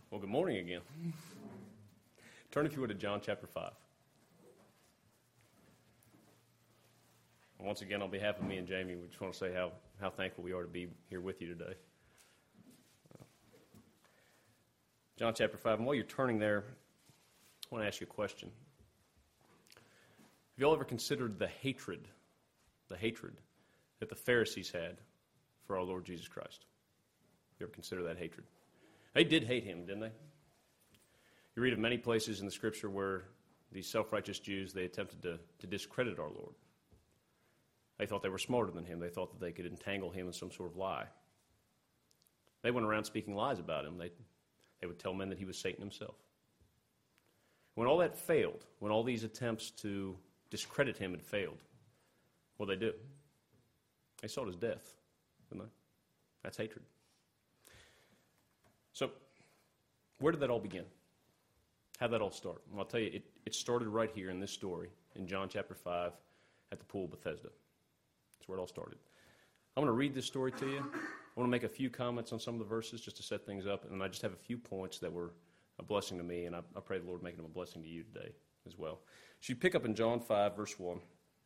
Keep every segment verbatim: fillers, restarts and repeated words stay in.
Well, good morning again. Turn, if you would, to John chapter five. And once again, on behalf of me and Jamie, we just want to say how, how thankful we are to be here with you today. Uh, John chapter five, and while you're turning there, I want to ask you a question. Have you all ever considered the hatred, the hatred that the Pharisees had for our Lord Jesus Christ? You ever consider that hatred? They did hate him, didn't they? You read of many places in the Scripture where these self-righteous Jews, they attempted to, to discredit our Lord. They thought they were smarter than him. They thought that they could entangle him in some sort of lie. They went around speaking lies about him. They, they would tell men that he was Satan himself. When all that failed, when all these attempts to discredit him had failed, what did they do? They sought his death, didn't they? That's hatred. So, where did that all begin? How did that all start? Well, I'll tell you, it, it started right here in this story, in John chapter five, at the pool of Bethesda. That's where it all started. I'm going to read this story to you. I want to make a few comments on some of the verses just to set things up, and I just have a few points that were a blessing to me, and I, I pray the Lord make them a blessing to you today as well. So you pick up in John five, verse one.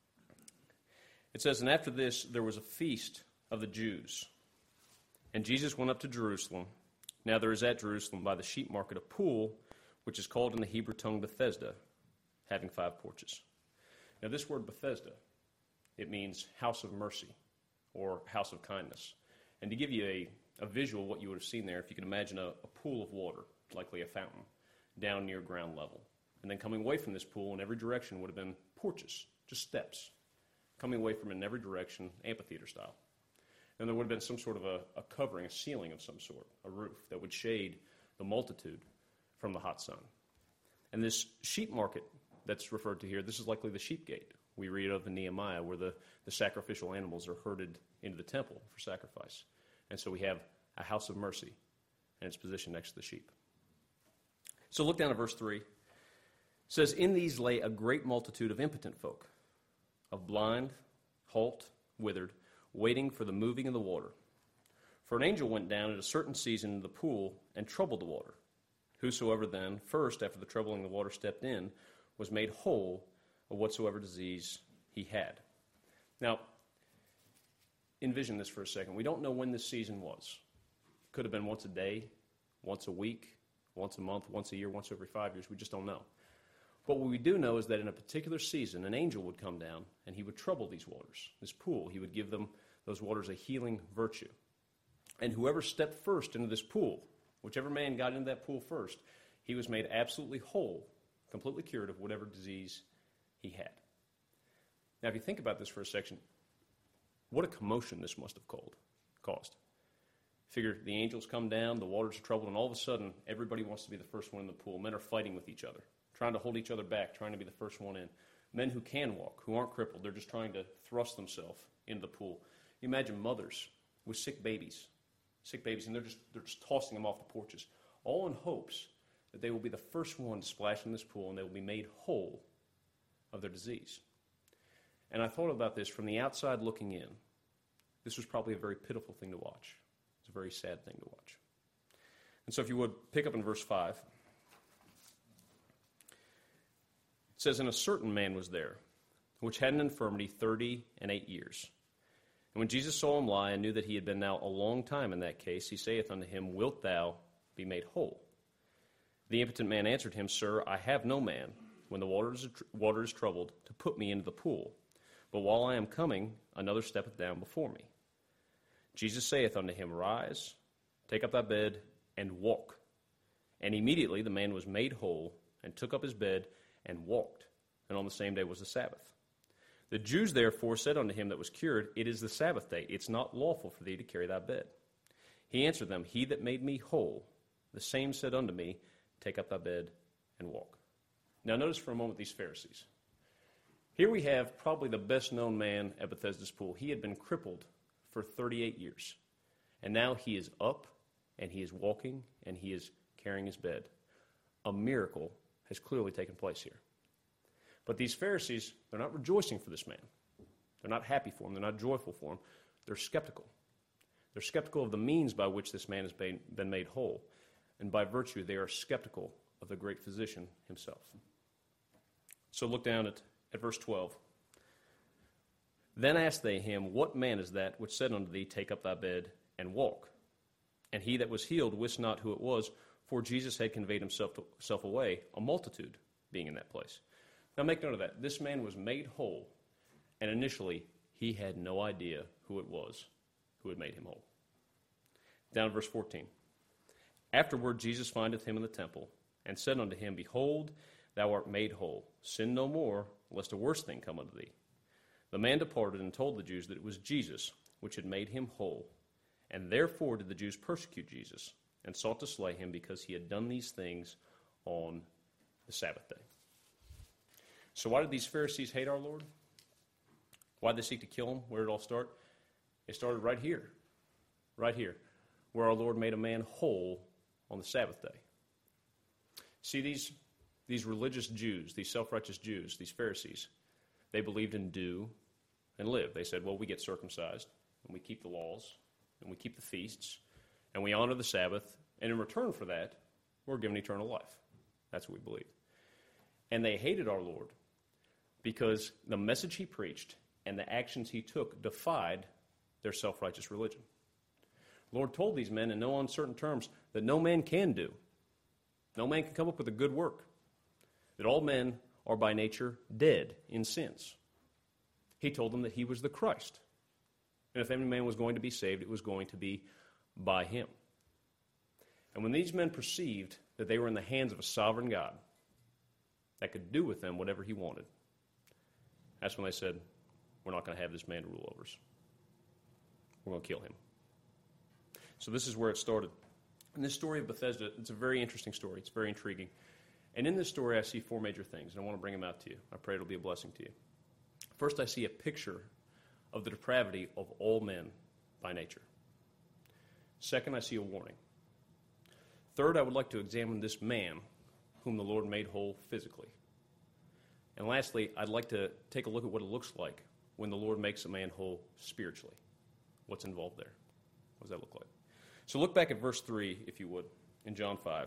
It says, "And after this, there was a feast of the Jews, and Jesus went up to Jerusalem. Now there is at Jerusalem by the sheep market a pool, which is called in the Hebrew tongue Bethesda, having five porches." Now this word Bethesda, it means house of mercy or house of kindness. And to give you a, a visual of what you would have seen there, if you can imagine a, a pool of water, likely a fountain, down near ground level. And then coming away from this pool in every direction would have been porches, just steps, coming away from it in every direction, amphitheater style. And there would have been some sort of a, a covering, a ceiling of some sort, a roof that would shade the multitude from the hot sun. And this sheep market that's referred to here, this is likely the sheep gate we read of in Nehemiah, where the, the sacrificial animals are herded into the temple for sacrifice. And so we have a house of mercy, and it's positioned next to the sheep. So look down at verse three. It says, "In these lay a great multitude of impotent folk, of blind, halt, withered, waiting for the moving of the water. For an angel went down at a certain season into the pool and troubled the water. Whosoever then, first after the troubling the water, stepped in, was made whole of whatsoever disease he had." Now, envision this for a second. We don't know when this season was. Could have been once a day, once a week, once a month, once a year, once every five years. We just don't know. But what we do know is that in a particular season, an angel would come down and he would trouble these waters, this pool. He would give them, those waters, a healing virtue. And whoever stepped first into this pool, whichever man got into that pool first, he was made absolutely whole, completely cured of whatever disease he had. Now, if you think about this for a second, what a commotion this must have caused. Figure the angels come down, the waters are troubled, and all of a sudden, everybody wants to be the first one in the pool. Men are fighting with each other, trying to hold each other back, trying to be the first one in. Men who can walk, who aren't crippled, they're just trying to thrust themselves into the pool. You imagine mothers with sick babies, sick babies, and they're just they're just tossing them off the porches, all in hopes that they will be the first one to splash in this pool and they will be made whole of their disease. And I thought about this from the outside looking in. This was probably a very pitiful thing to watch. It's a very sad thing to watch. And so if you would, pick up in verse five. It says, "And a certain man was there, which had an infirmity thirty and eight years. And when Jesus saw him lie and knew that he had been now a long time in that case, he saith unto him, Wilt thou be made whole? The impotent man answered him, Sir, I have no man, when the water is, water is troubled, to put me into the pool. But while I am coming, another steppeth down before me. Jesus saith unto him, Rise, take up thy bed, and walk. And immediately the man was made whole, and took up his bed, and walked. And on the same day was the Sabbath. The Jews therefore said unto him that was cured, It is the Sabbath day. It's not lawful for thee to carry thy bed. He answered them, He that made me whole, the same said unto me, Take up thy bed and walk. Now notice for a moment these Pharisees. Here we have probably the best-known man at Bethesda's pool. He had been crippled for thirty-eight years. And now he is up, and he is walking, and he is carrying his bed. A miracle has clearly taken place here. But these Pharisees, they're not rejoicing for this man. They're not happy for him. They're not joyful for him. They're skeptical. They're skeptical of the means by which this man has been made whole. and by virtue they are skeptical of the great physician himself. So look down at, at verse twelve. Then asked they him, What man is that which said unto thee, Take up thy bed and walk? And he that was healed wist not who it was, for Jesus had conveyed himself, to, himself away, a multitude being in that place. Now make note of that. This man was made whole, and initially he had no idea who it was who had made him whole. Down to verse fourteen. Afterward Jesus findeth him in the temple, and said unto him, Behold, thou art made whole. Sin no more, lest a worse thing come unto thee. The man departed and told the Jews that it was Jesus which had made him whole. And therefore did the Jews persecute Jesus, and sought to slay him, because he had done these things on the Sabbath day. So why did these Pharisees hate our Lord? Why did they seek to kill him? Where did it all start? It started right here, right here, where our Lord made a man whole on the Sabbath day. See, these, these religious Jews, these self-righteous Jews, these Pharisees, they believed in do and live. They said, well, we get circumcised, and we keep the laws, and we keep the feasts, and we honor the Sabbath, and in return for that, we're given eternal life. That's what we believe. And they hated our Lord because the message he preached and the actions he took defied their self-righteous religion. The Lord told these men in no uncertain terms that no man can do. No man can come up with a good work. That all men are by nature dead in sins. He told them that he was the Christ. And if any man was going to be saved, it was going to be by him. And when these men perceived that they were in the hands of a sovereign God that could do with them whatever he wanted, that's when they said, we're not going to have this man to rule over us. We're going to kill him. So this is where it started. And this story of Bethesda, it's a very interesting story. It's very intriguing. And in this story, I see four major things, and I want to bring them out to you. I pray it'll be a blessing to you. First, I see a picture of the depravity of all men by nature. Second, I see a warning. Third, I would like to examine this man whom the Lord made whole physically. And lastly, I'd like to take a look at what it looks like when the Lord makes a man whole spiritually. What's involved there? What does that look like? So look back at verse three, if you would, in John five.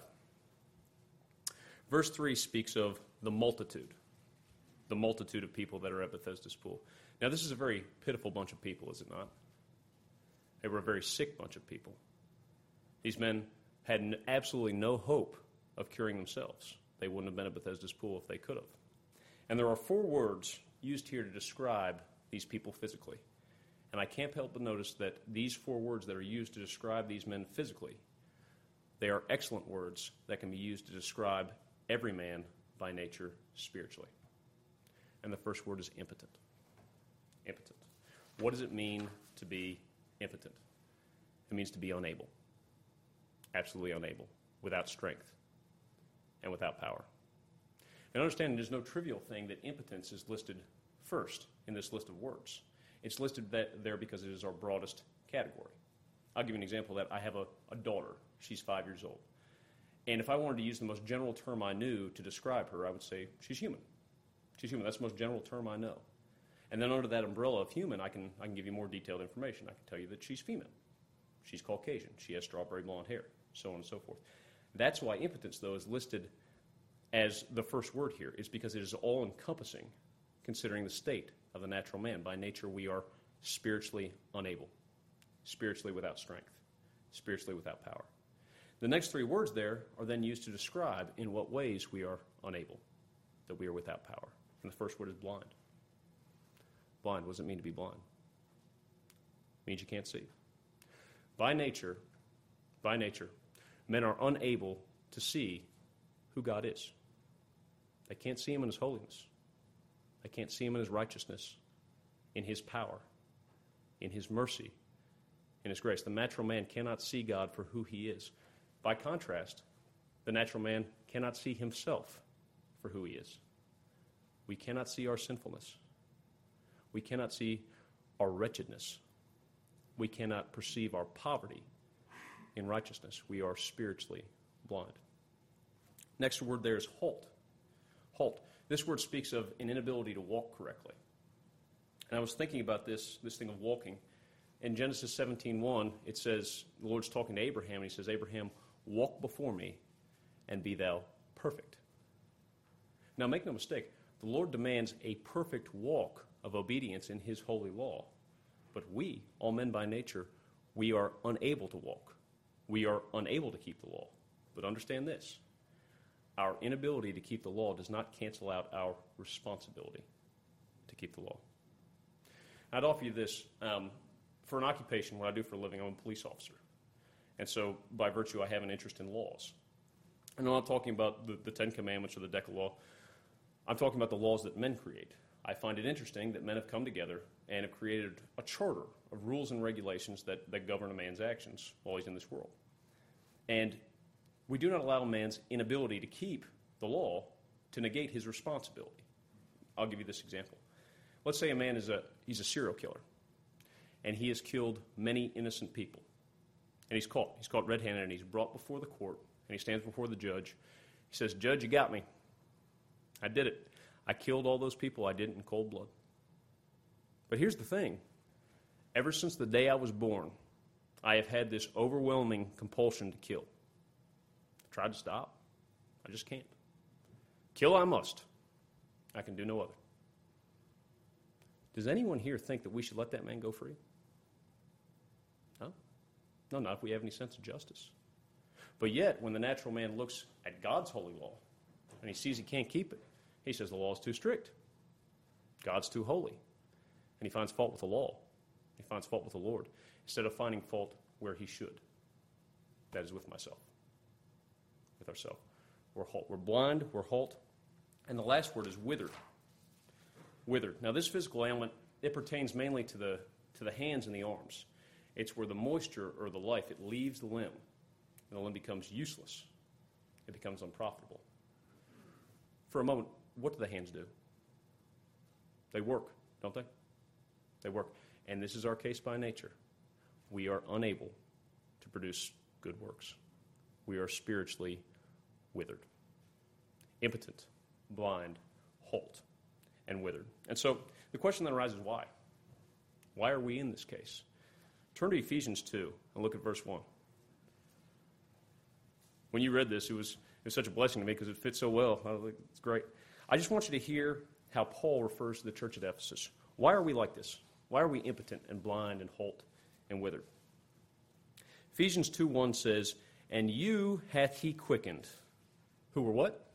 Verse three speaks of the multitude, the multitude of people that are at Bethesda's pool. Now, this is a very pitiful bunch of people, is it not? They were a very sick bunch of people. These men had n- absolutely no hope of curing themselves. They wouldn't have been at Bethesda's pool if they could have. And there are four words used here to describe these people physically. And I can't help but notice that these four words that are used to describe these men physically, they are excellent words that can be used to describe every man by nature spiritually. And the first word is impotent. Impotent. What does it mean to be impotent? It means to be unable. Absolutely unable. Without strength. And without power. And understand there's no trivial thing that impotence is listed first in this list of words. It's listed that there because it is our broadest category. I'll give you an example of that. I have a, a daughter. She's five years old. And if I wanted to use the most general term I knew to describe her, I would say she's human. She's human. That's the most general term I know. And then under that umbrella of human, I can I can give you more detailed information. I can tell you that she's female. She's Caucasian. She has strawberry blonde hair, so on and so forth. That's why impotence, though, is listed as the first word here, is because it is all-encompassing, considering the state of the natural man. By nature, we are spiritually unable, spiritually without strength, spiritually without power. The next three words there are then used to describe in what ways we are unable, that we are without power. And the first word is blind. Blind, what does it mean to be blind? It means you can't see. By nature, by nature, men are unable to see who God is. They can't see him in his holiness. They can't see him in his righteousness, in his power, in his mercy, in his grace. The natural man cannot see God for who he is. By contrast, the natural man cannot see himself for who he is. We cannot see our sinfulness. We cannot see our wretchedness. We cannot perceive our poverty in righteousness. We are spiritually blind. Next word there is halt. Halt. This word speaks of an inability to walk correctly. And I was thinking about this, this thing of walking. In Genesis seventeen one, it says, the Lord's talking to Abraham, and he says, Abraham, walk before me, and be thou perfect. Now make no mistake, the Lord demands a perfect walk of obedience in his holy law. But we, all men by nature, we are unable to walk. We are unable to keep the law. But understand this, our inability to keep the law does not cancel out our responsibility to keep the law. I'd offer you this. Um, for an occupation, what I do for a living, I'm a police officer. And so, by virtue, I have an interest in laws. And I'm not talking about the, the Ten Commandments or the Decalogue. I'm talking about the laws that men create. I find it interesting that men have come together and have created a charter of rules and regulations that, that govern a man's actions while he's in this world. And we do not allow a man's inability to keep the law to negate his responsibility. I'll give you this example. Let's say a man is a he's a serial killer, and he has killed many innocent people. And he's caught. He's caught red-handed, and he's brought before the court, and he stands before the judge. He says, "Judge, you got me. I did it. I killed all those people. I did it in cold blood." But here's the thing. Ever since the day I was born, I have had this overwhelming compulsion to kill. I've tried to stop. I just can't. Kill I must. I can do no other. Does anyone here think that we should let that man go free? No? No, not if we have any sense of justice. But yet, when the natural man looks at God's holy law and he sees he can't keep it, he says the law is too strict. God's too holy. And he finds fault with the law. He finds fault with the Lord instead of finding fault where he should. That is with myself, with ourselves. We're halt. We're blind, we're halt. And the last word is withered. Withered. Now, this physical ailment, it pertains mainly to the to the hands and the arms. It's where the moisture or the life, it leaves the limb, and the limb becomes useless. It becomes unprofitable. For a moment, what do the hands do? They work, don't they? They work. And this is our case by nature. We are unable to produce good works. We are spiritually withered, impotent, blind, halt, and withered. And so the question then arises, why? Why are we in this case? Turn to Ephesians two and look at verse one. When you read this, it was, it was such a blessing to me because it fits so well. I was like, it's great. I just want you to hear how Paul refers to the church at Ephesus. Why are we like this? Why are we impotent and blind and halt and withered? Ephesians two one says, "And you hath he quickened, who were what?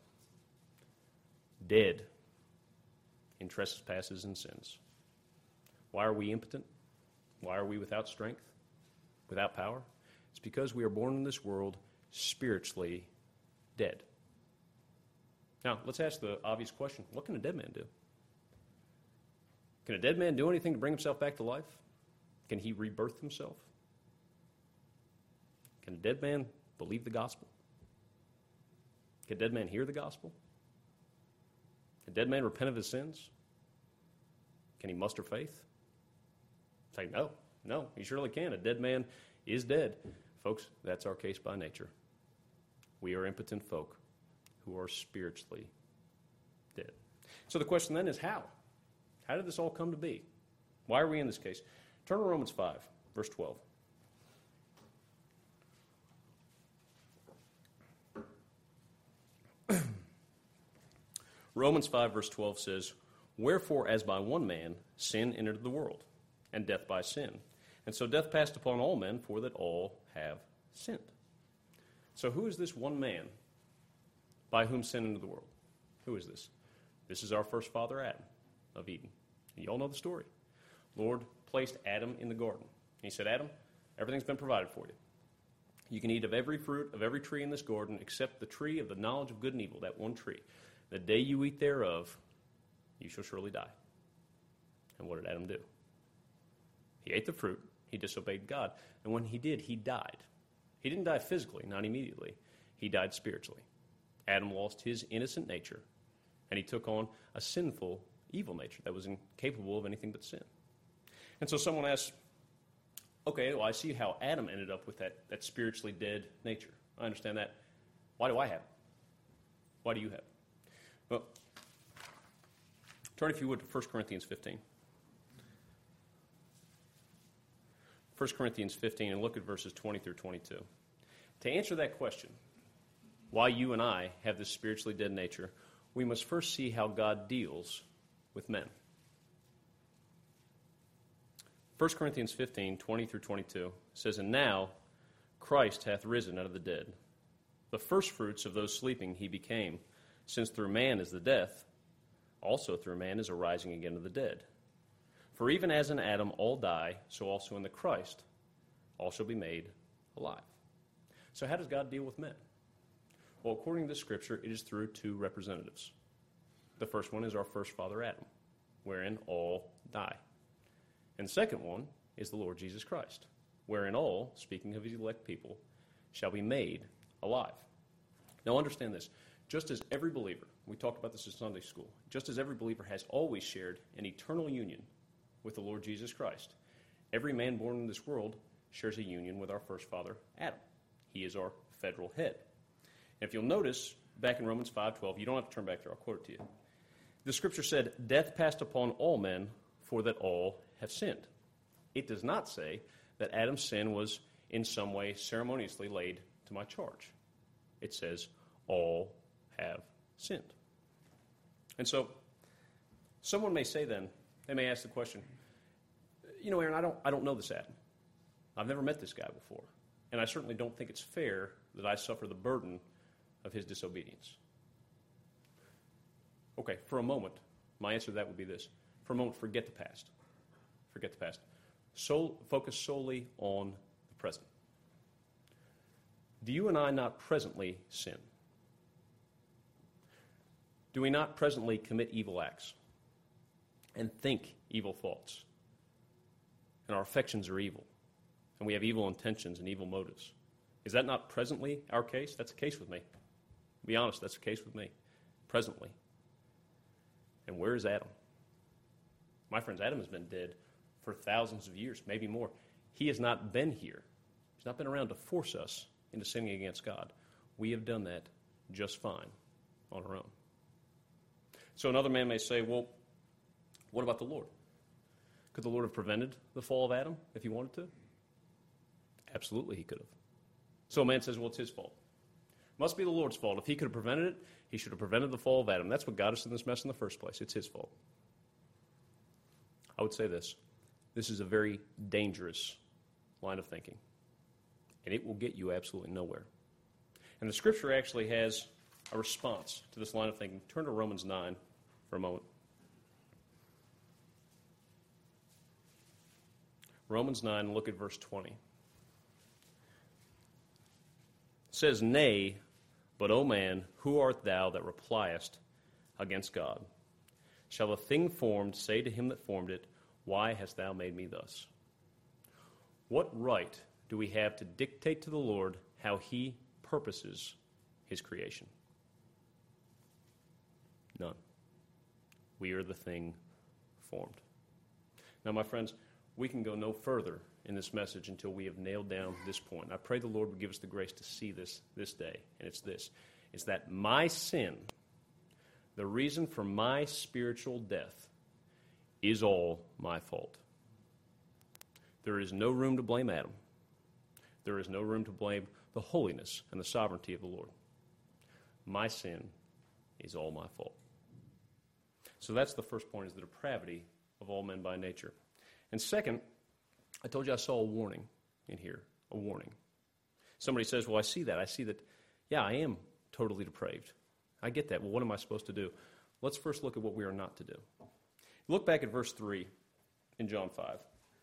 Dead in trespasses and sins." Why are we impotent? Why are we without strength, without power? It's because we are born in this world spiritually dead. Now, let's ask the obvious question. What can a dead man do? Can a dead man do anything to bring himself back to life? Can he rebirth himself? Can a dead man believe the gospel? Can a dead man hear the gospel? Can a dead man repent of his sins? Can he muster faith? Say, no, no, he surely can. A dead man is dead. Folks, that's our case by nature. We are impotent folk who are spiritually dead. So the question then is how? How did this all come to be? Why are we in this case? Turn to Romans five, verse twelve. Romans five, verse twelve says, "Wherefore, as by one man sin entered the world, and death by sin. And so death passed upon all men, for that all have sinned." So who is this one man by whom sin entered the world? Who is this? This is our first father, Adam, of Eden. And you all know the story. Lord placed Adam in the garden. And he said, "Adam, everything's been provided for you. You can eat of every fruit of every tree in this garden except the tree of the knowledge of good and evil," that one tree. "The day you eat thereof, you shall surely die." And what did Adam do? He ate the fruit. He disobeyed God. And when he did, he died. He didn't die physically, not immediately. He died spiritually. Adam lost his innocent nature, and he took on a sinful, evil nature that was incapable of anything but sin. And so someone asks, okay, well, I see how Adam ended up with that, that spiritually dead nature. I understand that. Why do I have it? Why do you have it? Well, turn, if you would, to First Corinthians fifteen. First Corinthians fifteen, and look at verses twenty through twenty-two. To answer that question, why you and I have this spiritually dead nature, we must first see how God deals with men. First Corinthians fifteen, twenty through twenty-two says, "And now Christ hath risen out of the dead, the firstfruits of those sleeping he became, since through man is the death, also through man is a rising again of the dead. For even as in Adam all die, so also in the Christ all shall be made alive." So how does God deal with men? Well, according to the Scripture, it is through two representatives. The first one is our first father Adam, wherein all die. And the second one is the Lord Jesus Christ, wherein all, speaking of his elect people, shall be made alive. Now understand this. Just as every believer, we talked about this in Sunday school, just as every believer has always shared an eternal union with the Lord Jesus Christ, every man born in this world shares a union with our first father, Adam. He is our federal head. And if you'll notice, back in Romans five twelve, you don't have to turn back there, I'll quote it to you. The Scripture said, "Death passed upon all men, for that all have sinned." It does not say that Adam's sin was in some way ceremoniously laid to my charge. It says, all have sinned. And so, someone may say then, they may ask the question, you know, Aaron, I don't, I don't know this Adam. I've never met this guy before. And I certainly don't think it's fair that I suffer the burden of his disobedience. Okay, for a moment, my answer to that would be this. For a moment, forget the past. Forget the past. So, focus solely on the present. Do you and I not presently sin? Do we not presently commit evil acts and think evil thoughts? And our affections are evil, and we have evil intentions and evil motives. Is that not presently our case? That's the case with me. To be honest, that's the case with me, presently. And where is Adam? My friends, Adam has been dead for thousands of years, maybe more. He has not been here. He's not been around to force us into sinning against God. We have done that just fine on our own. So another man may say, well, what about the Lord? Could the Lord have prevented the fall of Adam if he wanted to? Absolutely he could have. So a man says, well, it's his fault. Must be the Lord's fault. If he could have prevented it, he should have prevented the fall of Adam. That's what got us in this mess in the first place. It's his fault. I would say this. This is a very dangerous line of thinking, and it will get you absolutely nowhere. And the Scripture actually has a response to this line of thinking. Turn to Romans nine for a moment. Romans nine, look at verse twenty. It says, "Nay, but, O man, who art thou that repliest against God? Shall a thing formed say to him that formed it, Why hast thou made me thus?" What right do we have to dictate to the Lord how he purposes his creation? None. We are the thing formed. Now, my friends, we can go no further in this message until we have nailed down this point. I pray the Lord would give us the grace to see this this day, and it's this. It's that my sin, the reason for my spiritual death, is all my fault. There is no room to blame Adam. There is no room to blame the holiness and the sovereignty of the Lord. My sin is all my fault. So that's the first point, is the depravity of all men by nature. And second, I told you I saw a warning in here, a warning. Somebody says, well, I see that. I see that, yeah, I am totally depraved. I get that. Well, what am I supposed to do? Let's first look at what we are not to do. Look back at verse three in John five.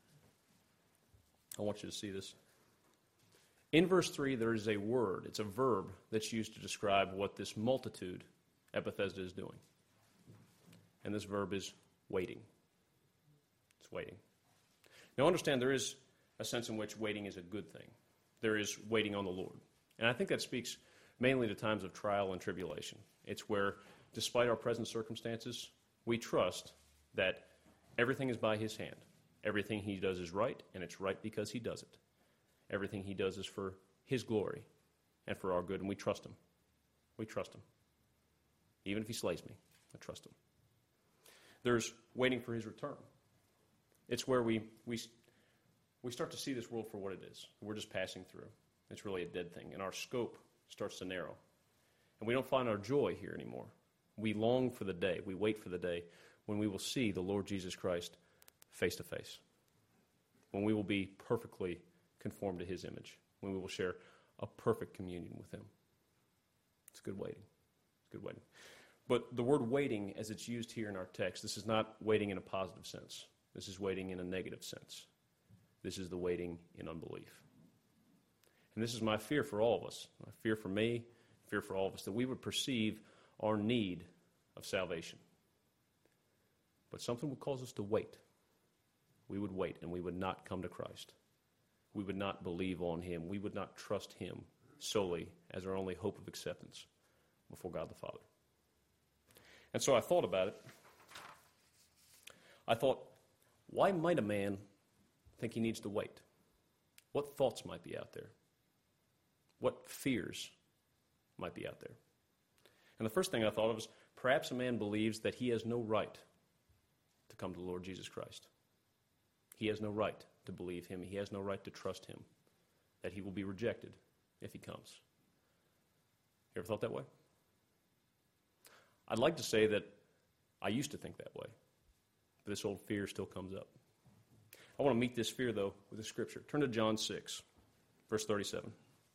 I want you to see this. In verse three, there is a word. It's a verb that's used to describe what this multitude at Bethesda is doing. And this verb is waiting. It's waiting. Now understand, there is a sense in which waiting is a good thing. There is waiting on the Lord. And I think that speaks mainly to times of trial and tribulation. It's where, despite our present circumstances, we trust that everything is by his hand. Everything he does is right, and it's right because he does it. Everything he does is for his glory and for our good, and we trust him. We trust him. Even if he slays me, I trust him. There's waiting for his return. It's where we, we, we start to see this world for what it is. We're just passing through. It's really a dead thing, and our scope starts to narrow. And we don't find our joy here anymore. We long for the day, we wait for the day when we will see the Lord Jesus Christ face to face, when we will be perfectly conformed to his image, when we will share a perfect communion with him. It's good waiting. It's good waiting. But the word waiting, as it's used here in our text, this is not waiting in a positive sense. This is waiting in a negative sense. This is the waiting in unbelief. And this is my fear for all of us, my fear for me, fear for all of us, that we would perceive our need of salvation. But something would cause us to wait. We would wait, and we would not come to Christ. We would not believe on him. We would not trust him solely as our only hope of acceptance before God the Father. And so I thought about it. I thought, why might a man think he needs to wait? What thoughts might be out there? What fears might be out there? And the first thing I thought of was, perhaps a man believes that he has no right to come to the Lord Jesus Christ. He has no right to believe him. He has no right to trust him, that he will be rejected if he comes. You ever thought that way? I'd like to say that I used to think that way, but this old fear still comes up. I want to meet this fear, though, with the Scripture. Turn to John six, verse thirty-seven.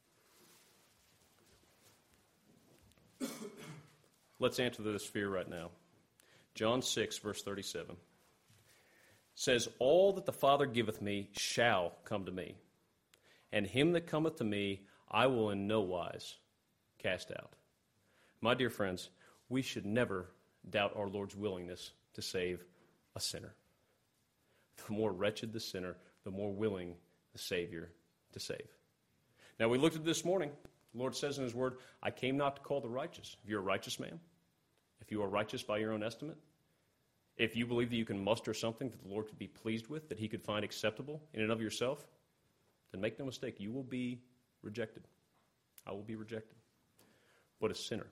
Let's answer this fear right now. John six, verse thirty-seven says, "All that the Father giveth me shall come to me, and him that cometh to me I will in no wise cast out." My dear friends, we should never doubt our Lord's willingness to save a sinner. The more wretched the sinner, the more willing the Savior to save. Now, we looked at this morning. The Lord says in his word, "I came not to call the righteous." If you're a righteous man, if you are righteous by your own estimate, if you believe that you can muster something that the Lord could be pleased with, that he could find acceptable in and of yourself, then make no mistake, you will be rejected. I will be rejected. But a sinner,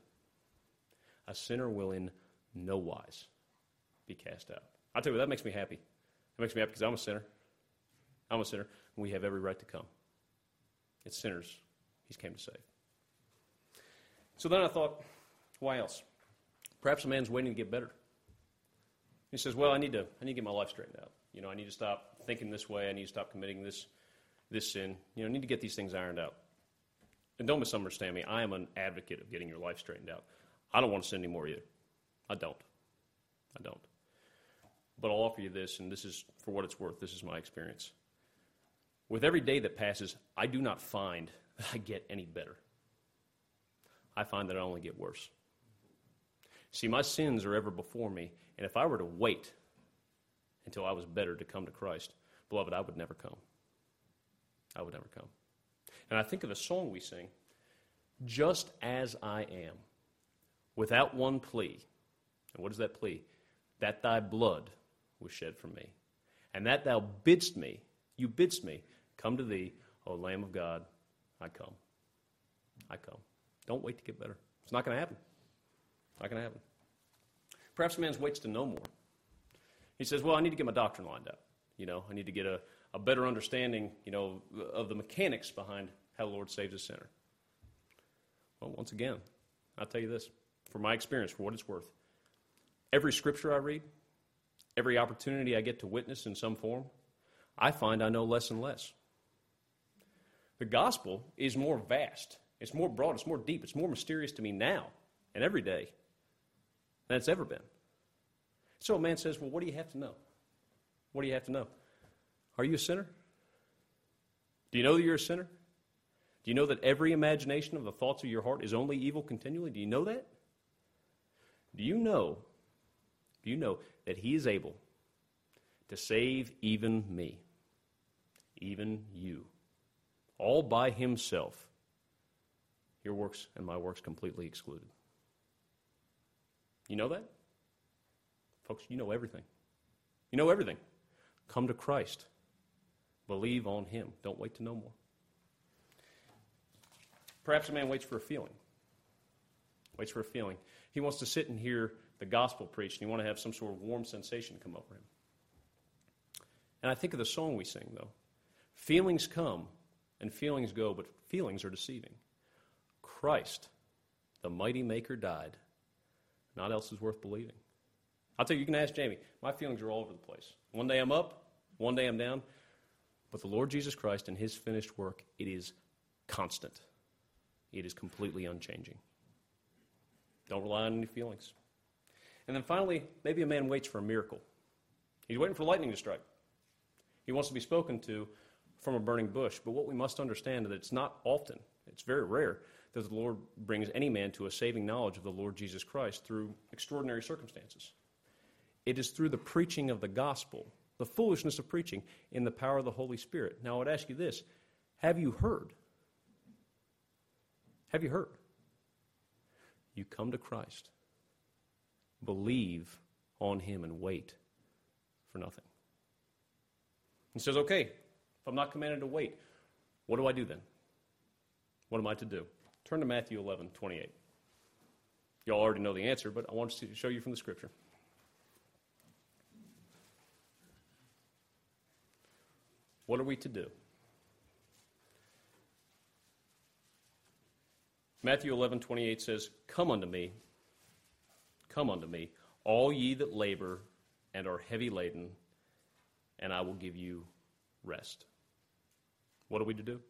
a sinner will in no wise be cast out. I'll tell you what, that makes me happy. It makes me happy because I'm a sinner. I'm a sinner, and we have every right to come. It's sinners he's came to save. So then I thought, why else? Perhaps a man's waiting to get better. He says, well, I need to I need to get my life straightened out. You know, I need to stop thinking this way. I need to stop committing this this sin. You know, I need to get these things ironed out. And don't misunderstand me. I am an advocate of getting your life straightened out. I don't want to sin anymore either. I don't. I don't. But I'll offer you this, and this is for what it's worth. This is my experience. With every day that passes, I do not find that I get any better. I find that I only get worse. See, my sins are ever before me, and if I were to wait until I was better to come to Christ, beloved, I would never come. I would never come. And I think of a song we sing, "Just as I am, without one plea." And what is that plea? "That thy blood was shed for me, and that thou bidst me, you bidst me, come to thee, O Lamb of God, I come. I come." Don't wait to get better. It's not going to happen. Not going to happen. Perhaps a man waits to know more. He says, well, I need to get my doctrine lined up. You know, I need to get a, a better understanding, you know, of the mechanics behind how the Lord saves a sinner. Well, once again, I'll tell you this, from my experience, for what it's worth. Every scripture I read, every opportunity I get to witness in some form, I find I know less and less. The gospel is more vast. It's more broad. It's more deep. It's more mysterious to me now and every day than it's ever been. So a man says, well, what do you have to know? What do you have to know? Are you a sinner? Do you know that you're a sinner? Do you know that every imagination of the thoughts of your heart is only evil continually? Do you know that? Do you know, do you know that he is able to save even me, even you, all by himself, your works and my works completely excluded? You know that? Folks, you know everything. You know everything. Come to Christ. Believe on him. Don't wait to know more. Perhaps a man waits for a feeling. Waits for a feeling. He wants to sit and hear the gospel preached, and he wants to have some sort of warm sensation come over him. And I think of the song we sing, though. Feelings come and feelings go, but feelings are deceiving. Christ, the mighty maker, died. Not else is worth believing. I'll tell you, you can ask Jamie. My feelings are all over the place. One day I'm up, one day I'm down. But the Lord Jesus Christ and his finished work, it is constant. It is completely unchanging. Don't rely on any feelings. And then finally, maybe a man waits for a miracle. He's waiting for lightning to strike. He wants to be spoken to from a burning bush. But what we must understand is that it's not often, it's very rare, that the Lord brings any man to a saving knowledge of the Lord Jesus Christ through extraordinary circumstances. It is through the preaching of the gospel, the foolishness of preaching, in the power of the Holy Spirit. Now, I would ask you this. Have you heard? Have you heard? You come to Christ, believe on him, and wait for nothing. He says, okay, if I'm not commanded to wait, what do I do then? What am I to do? Turn to Matthew eleven twenty-eight. You all already know the answer, but I want to show you from the Scripture. What are we to do? Matthew eleven twenty-eight says, Come unto me, come unto me, all ye that labor and are heavy laden, and I will give you rest. What are we to do?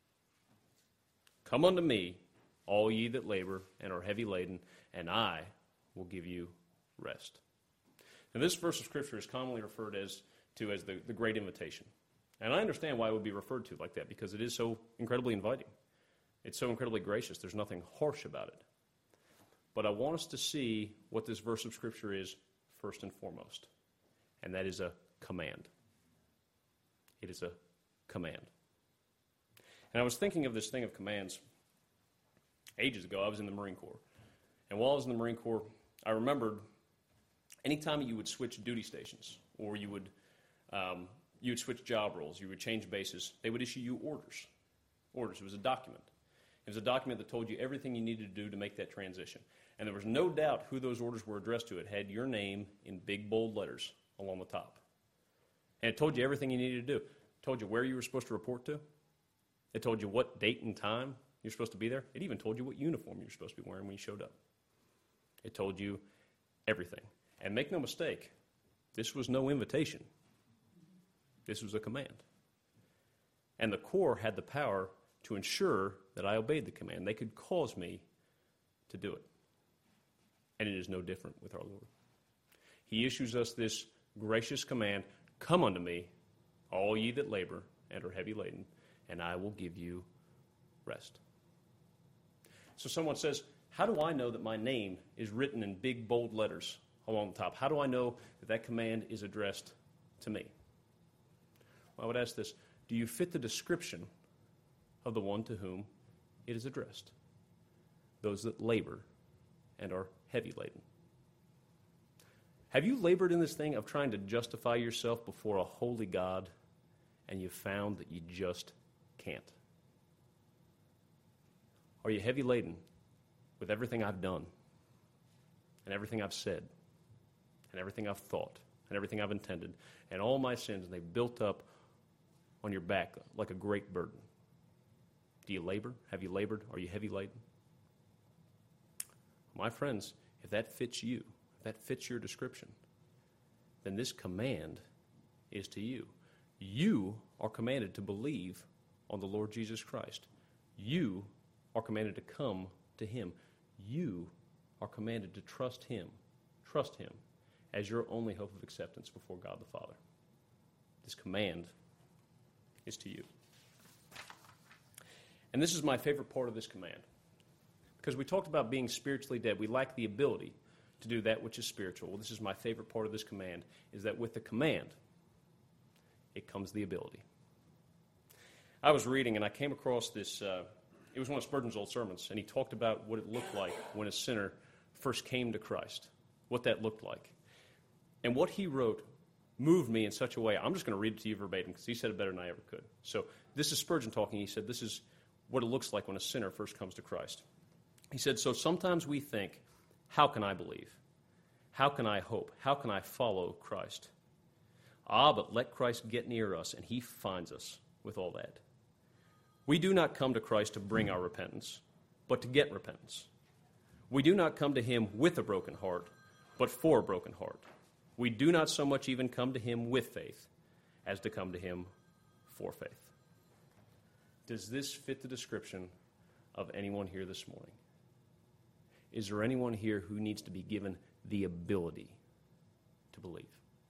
Come unto me, all ye that labor and are heavy laden, and I will give you rest. Now, this verse of Scripture is commonly referred as to as the, the Great Invitation. And I understand why it would be referred to like that, because it is so incredibly inviting. It's so incredibly gracious. There's nothing harsh about it. But I want us to see what this verse of Scripture is first and foremost. And that is a command. It is a command. And I was thinking of this thing of commands ages ago. I was in the Marine Corps. And while I was in the Marine Corps, I remembered anytime you would switch duty stations, or you would um, you would switch job roles, you would change bases, they would issue you orders. Orders. It was a document. It was a document that told you everything you needed to do to make that transition. And there was no doubt who those orders were addressed to. It had your name in big, bold letters along the top. And it told you everything you needed to do. It told you where you were supposed to report to. It told you what date and time you're supposed to be there. It even told you what uniform you're supposed to be wearing when you showed up. It told you everything. And make no mistake, this was no invitation. This was a command. And the Corps had the power to ensure that I obeyed the command. They could cause me to do it. And it is no different with our Lord. He issues us this gracious command, Come unto me, all ye that labor and are heavy laden, and I will give you rest. So someone says, how do I know that my name is written in big, bold letters along the top? How do I know that that command is addressed to me? Well, I would ask this. Do you fit the description of the one to whom it is addressed? Those that labor and are heavy laden. Have you labored in this thing of trying to justify yourself before a holy God, and you've found that you just can't? Are you heavy laden with everything I've done, and everything I've said, and everything I've thought, and everything I've intended, and all my sins, and they've built up on your back like a great burden? Do you labor? Have you labored? Are you heavy laden? My friends, if that fits you, if that fits your description, then this command is to you. You are commanded to believe on the Lord Jesus Christ. You are commanded to come to him. You are commanded to trust him, trust him as your only hope of acceptance before God the Father. This command is to you. And this is my favorite part of this command. Because we talked about being spiritually dead. We lack the ability to do that which is spiritual. Well, this is my favorite part of this command, is that with the command, it comes the ability. I was reading, and I came across this, uh, it was one of Spurgeon's old sermons, and he talked about what it looked like when a sinner first came to Christ, what that looked like. And what he wrote moved me in such a way, I'm just going to read it to you verbatim, because he said it better than I ever could. So this is Spurgeon talking. He said, this is what it looks like when a sinner first comes to Christ. He said, so sometimes we think, how can I believe? How can I hope? How can I follow Christ? Ah, but let Christ get near us, and he finds us with all that. We do not come to Christ to bring our repentance, but to get repentance. We do not come to him with a broken heart, but for a broken heart. We do not so much even come to him with faith as to come to him for faith. Does this fit the description of anyone here this morning? Is there anyone here who needs to be given the ability to believe?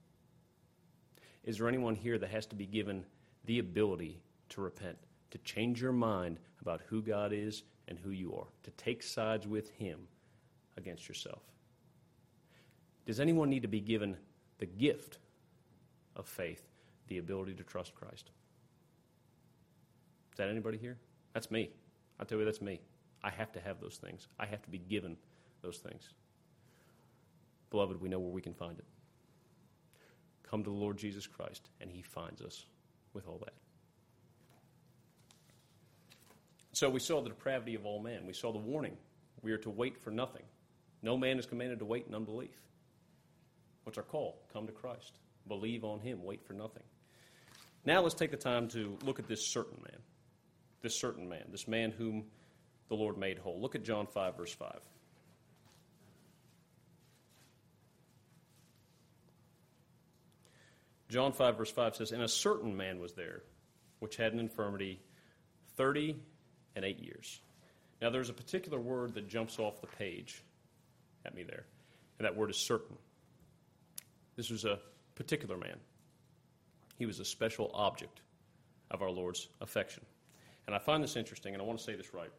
Is there anyone here that has to be given the ability to repent, to change your mind about who God is and who you are, to take sides with him against yourself? Does anyone need to be given the gift of faith, the ability to trust Christ? Is that anybody here? That's me. I tell you, that's me. I have to have those things. I have to be given those things. Beloved, we know where we can find it. Come to the Lord Jesus Christ, and he finds us with all that. So we saw the depravity of all men. We saw the warning. We are to wait for nothing. No man is commanded to wait in unbelief. What's our call? Come to Christ. Believe on him. Wait for nothing. Now let's take the time to look at this certain man. This certain man. This man whom the Lord made whole. Look at John five, verse five. John five, verse five says, "And a certain man was there, which had an infirmity thirty and eight years." Now there's a particular word that jumps off the page at me there, and that word is certain. This was a particular man. He was a special object of our Lord's affection. And I find this interesting, and I want to say this right.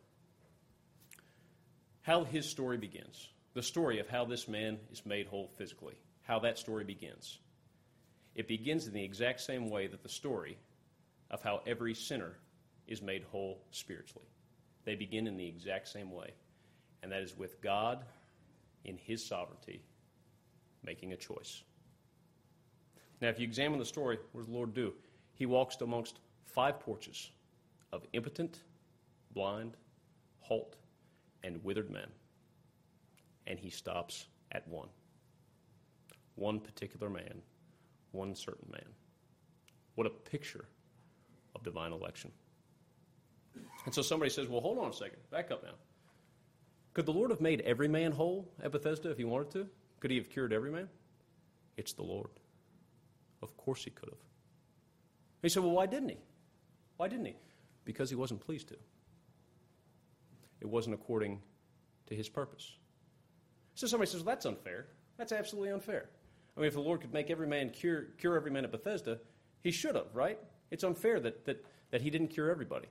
How his story begins, the story of how this man is made whole physically, how that story begins. It begins in the exact same way that the story of how every sinner is made whole spiritually. They begin in the exact same way, and that is with God in his sovereignty making a choice. Now, if you examine the story, what does the Lord do? He walks amongst five porches of impotent, blind, halt, and withered men, and he stops at one. One particular man, one certain man. What a picture of divine election. And so somebody says, well, hold on a second. Back up now. Could the Lord have made every man whole at Bethesda if he wanted to? Could he have cured every man? It's the Lord. Of course he could have. He said, well, why didn't he? Why didn't he? Because he wasn't pleased to. It wasn't according to his purpose. So somebody says, well, that's unfair. That's absolutely unfair. I mean, if the Lord could make every man cure, cure every man at Bethesda, he should have, right? It's unfair that, that, that he didn't cure everybody.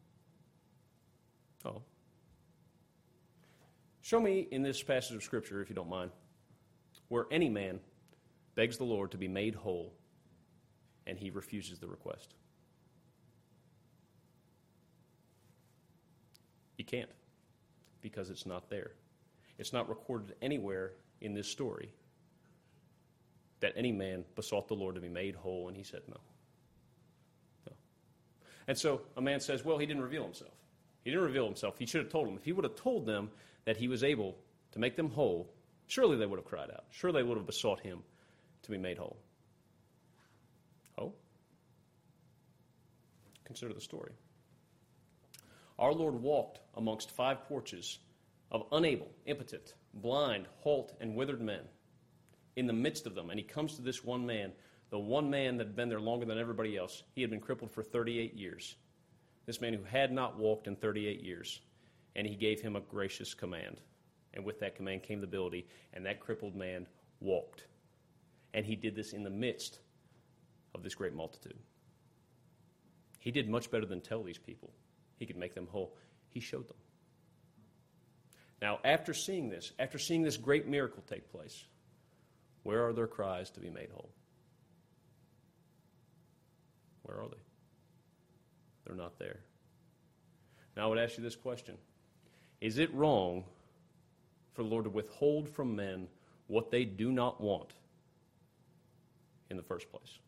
Oh. Show me in this passage of Scripture, if you don't mind, where any man begs the Lord to be made whole and he refuses the request. You can't, because it's not there. It's not recorded anywhere in this story that any man besought the Lord to be made whole, and he said no. No. And so a man says, well, he didn't reveal himself. He didn't reveal himself. He should have told them. If he would have told them that he was able to make them whole, surely they would have cried out. Surely they would have besought him to be made whole. Oh? Consider the story. Our Lord walked amongst five porches of unable, impotent, blind, halt, and withered men. In the midst of them, and he comes to this one man, the one man that had been there longer than everybody else. He had been crippled for thirty-eight years. This man who had not walked in thirty-eight years. And he gave him a gracious command. And with that command came the ability, and that crippled man walked. And he did this in the midst of this great multitude. He did much better than tell these people he could make them whole. He showed them. Now, after seeing this, after seeing this great miracle take place, where are their cries to be made whole? Where are they? They're not there. Now, I would ask you this question. Is it wrong for the Lord to withhold from men what they do not want in the first place?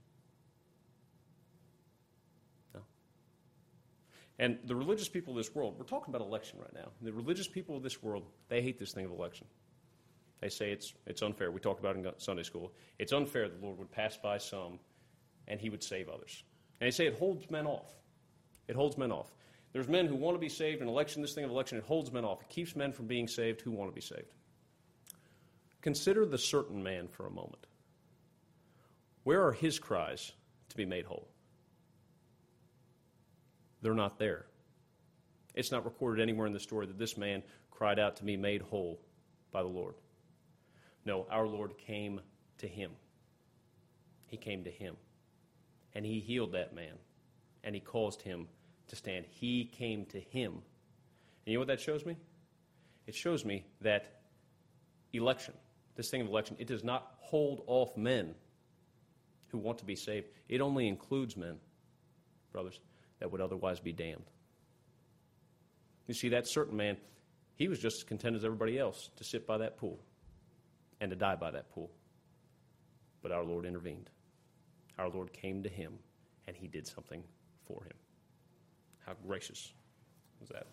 No. And the religious people of this world, we're talking about election right now. The religious people of this world, they hate this thing of election. They say it's it's unfair. We talked about it in Sunday school. It's unfair the Lord would pass by some and he would save others. And they say it holds men off. It holds men off. There's men who want to be saved, and election, this thing of election, it holds men off. It keeps men from being saved who want to be saved. Consider the certain man for a moment. Where are his cries to be made whole? They're not there. It's not recorded anywhere in the story that this man cried out to be made whole by the Lord. No, our Lord came to him. He came to him. And he healed that man. And he caused him to stand. He came to him. And you know what that shows me? It shows me that election, this thing of election, it does not hold off men who want to be saved. It only includes men, brothers, that would otherwise be damned. You see, that certain man, he was just as content as everybody else to sit by that pool and to die by that pool. But our Lord intervened. Our Lord came to him, and he did something for him. How gracious was that?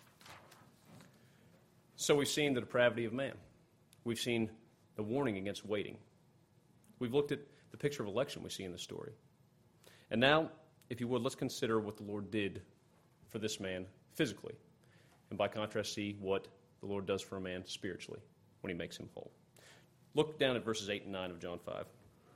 So we've seen the depravity of man. We've seen the warning against waiting. We've looked at the picture of election we see in the story. And now, if you would, let's consider what the Lord did for this man physically. And by contrast, see what the Lord does for a man spiritually when he makes him whole. Look down at verses eight and nine of John five.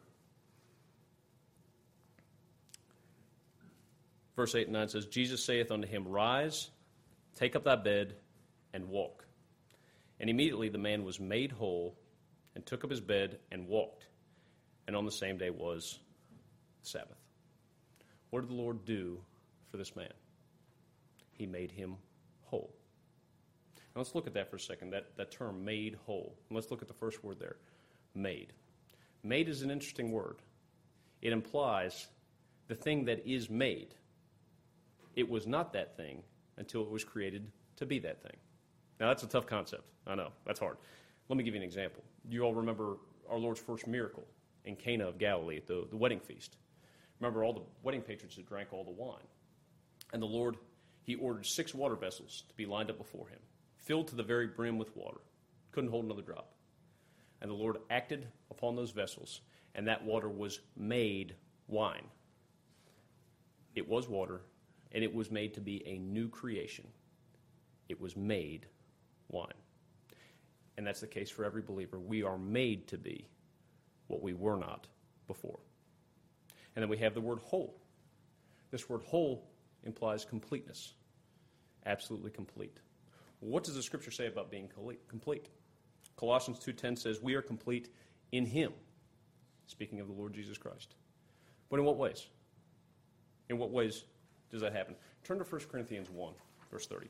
Verse eight and nine says, Jesus saith unto him, Rise, take up thy bed, and walk. And immediately the man was made whole, and took up his bed, and walked. And on the same day was the Sabbath. What did the Lord do for this man? He made him whole. Now let's look at that for a second, that, that term, made whole. And let's look at the first word there, made. Made is an interesting word. It implies the thing that is made. It was not that thing until it was created to be that thing. Now that's a tough concept. I know, that's hard. Let me give you an example. You all remember our Lord's first miracle in Cana of Galilee at the, the wedding feast. Remember, all the wedding patrons had drank all the wine. And the Lord, he ordered six water vessels to be lined up before him, filled to the very brim with water. Couldn't hold another drop. And the Lord acted upon those vessels, and that water was made wine. It was water, and it was made to be a new creation. It was made wine. And that's the case for every believer. We are made to be what we were not before. And then we have the word whole. This word whole implies completeness. Absolutely complete. What does the Scripture say about being complete? Colossians two ten says, we are complete in him. Speaking of the Lord Jesus Christ. But in what ways? In what ways does that happen? Turn to First Corinthians one, verse thirty.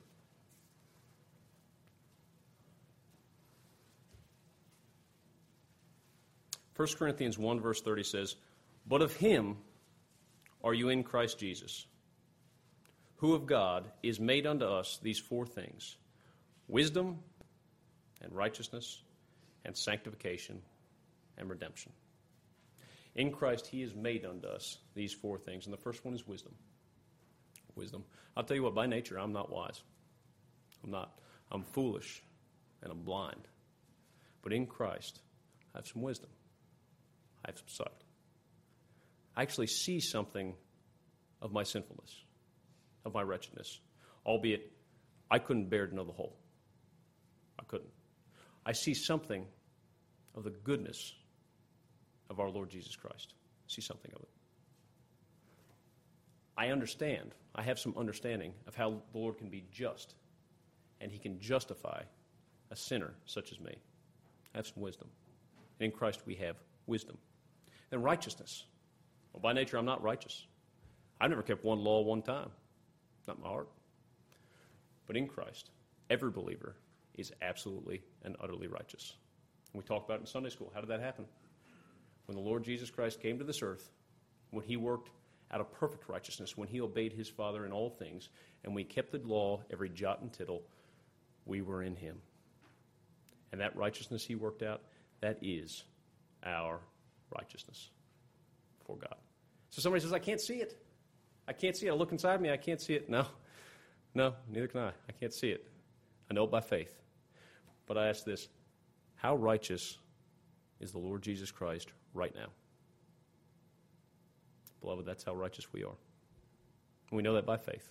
First Corinthians one, verse thirty says, But of him are you in Christ Jesus, who of God is made unto us these four things, wisdom and righteousness and sanctification and redemption. In Christ he is made unto us these four things, and the first one is wisdom. Wisdom. I'll tell you what, by nature I'm not wise. I'm not. I'm foolish and I'm blind. But in Christ I have some wisdom. I have some sight. I actually see something of my sinfulness, of my wretchedness, albeit I couldn't bear to know the whole. I couldn't. I see something of the goodness of our Lord Jesus Christ. I see something of it. I understand. I have some understanding of how the Lord can be just, and he can justify a sinner such as me. I have some wisdom. And in Christ we have wisdom. Then righteousness. Well, by nature, I'm not righteous. I've never kept one law one time. Not in my heart. But in Christ, every believer is absolutely and utterly righteous. And we talked about it in Sunday school. How did that happen? When the Lord Jesus Christ came to this earth, when he worked out of perfect righteousness, when he obeyed his Father in all things, and we kept the law, every jot and tittle, we were in him. And that righteousness he worked out, that is our righteousness before God. So somebody says, I can't see it. I can't see it. I look inside me, I can't see it. No, no, neither can I. I can't see it. I know it by faith. But I ask this, how righteous is the Lord Jesus Christ right now? Beloved, that's how righteous we are. And we know that by faith.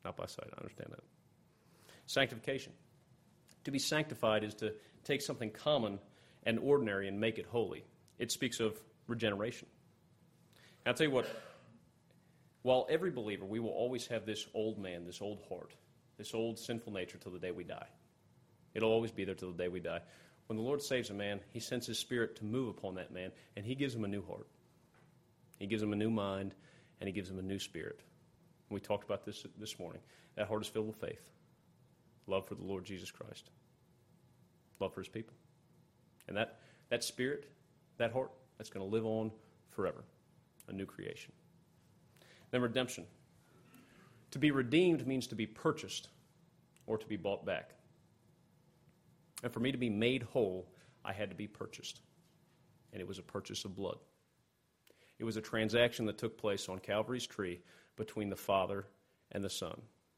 not by sight. I understand that. Sanctification. To be sanctified is to take something common and ordinary and make it holy. It speaks of regeneration. And I'll tell you what, while every believer, we will always have this old man, this old heart, this old sinful nature till the day we die. It'll always be there till the day we die. When the Lord saves a man, he sends his Spirit to move upon that man, and he gives him a new heart. He gives him a new mind, and he gives him a new spirit. We talked about this this morning. That heart is filled with faith, love for the Lord Jesus Christ, love for his people. And that, that spirit, that heart, that's going to live on forever, a new creation. Then redemption. To be redeemed means to be purchased or to be bought back. And for me to be made whole, I had to be purchased. And it was a purchase of blood. It was a transaction that took place on Calvary's tree between the Father and the Son.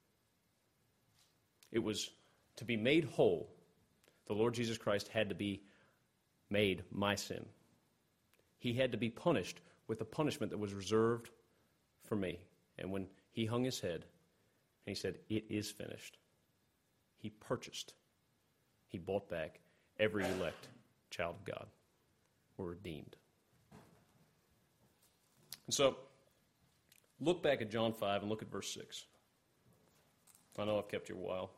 It was to be made whole. The Lord Jesus Christ had to be made my sin. He had to be punished with the punishment that was reserved for me. And when he hung his head and he said, "It is finished," he purchased, he bought back every elect child of God. We're redeemed. And so, look back at John five and look at verse six. I know I've kept you a while.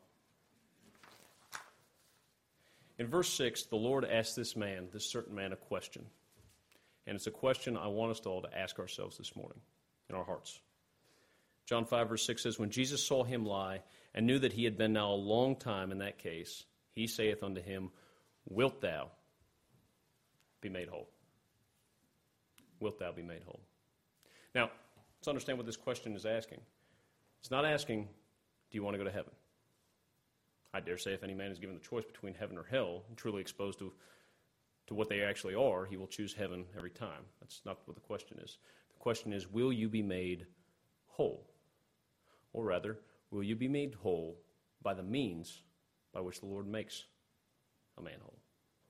In verse six, the Lord asked this man, this certain man, a question. And it's a question I want us all to ask ourselves this morning in our hearts. John five, verse six says, "When Jesus saw him lie, and knew that he had been now a long time in that case, he saith unto him, Wilt thou be made whole?" Wilt thou be made whole? Now, let's understand what this question is asking. It's not asking, do you want to go to heaven? I dare say if any man is given the choice between heaven or hell, truly exposed to, to what they actually are, he will choose heaven every time. That's not what the question is. The question is, will you be made whole? Or rather, will you be made whole by the means by which the Lord makes a man whole?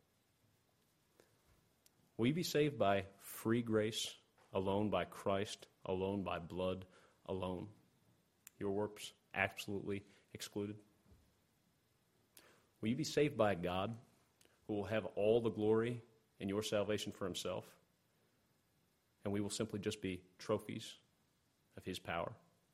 Will you be saved by free grace, alone by Christ, alone by blood, alone? Your works absolutely excluded? Will you be saved by God, who will have all the glory in your salvation for himself, and we will simply just be trophies of his power?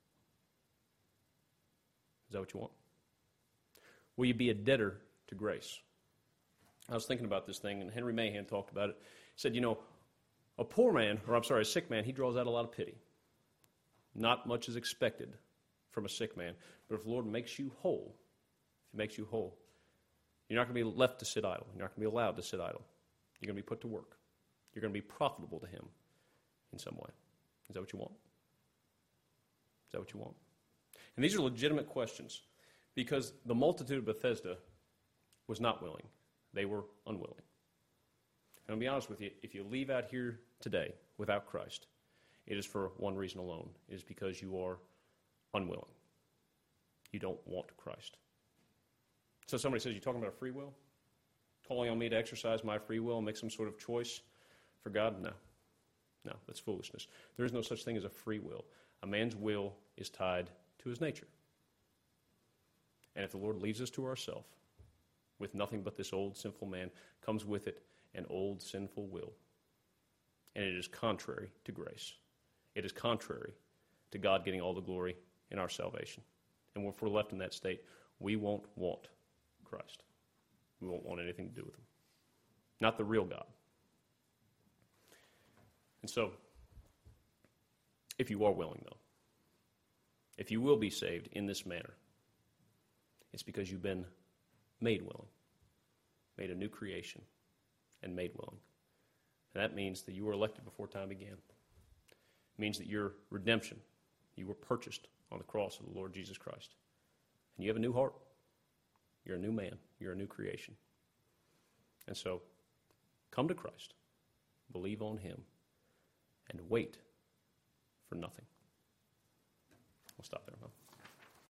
Is that what you want? Will you be a debtor to grace? I was thinking about this thing, and Henry Mahan talked about it. He said, you know, a poor man, or I'm sorry, a sick man, he draws out a lot of pity. Not much is expected from a sick man. But if the Lord makes you whole, if he makes you whole, you're not going to be left to sit idle. You're not going to be allowed to sit idle. You're going to be put to work. You're going to be profitable to him in some way. Is that what you want? Is that what you want? And these are legitimate questions, because the multitude of Bethesda was not willing. They were unwilling. And I'll be honest with you, if you leave out here today without Christ, it is for one reason alone. It is because you are unwilling. You don't want Christ. So somebody says, you're talking about free will? Calling on me to exercise my free will and make some sort of choice for God? No. No, that's foolishness. There is no such thing as a free will. A man's will is tied to his nature. And if the Lord leaves us to ourselves, with nothing but this old sinful man, comes with it an old sinful will. And it is contrary to grace. It is contrary to God getting all the glory in our salvation. And if we're left in that state, we won't want Christ. We won't want anything to do with him. Not the real God. And so, if you are willing, though, if you will be saved in this manner, it's because you've been made willing, made a new creation, and made willing. And that means that you were elected before time began. It means that your redemption, you were purchased on the cross of the Lord Jesus Christ. And you have a new heart. You're a new man. You're a new creation. And so, come to Christ, believe on him, and wait for nothing. We'll stop there, huh?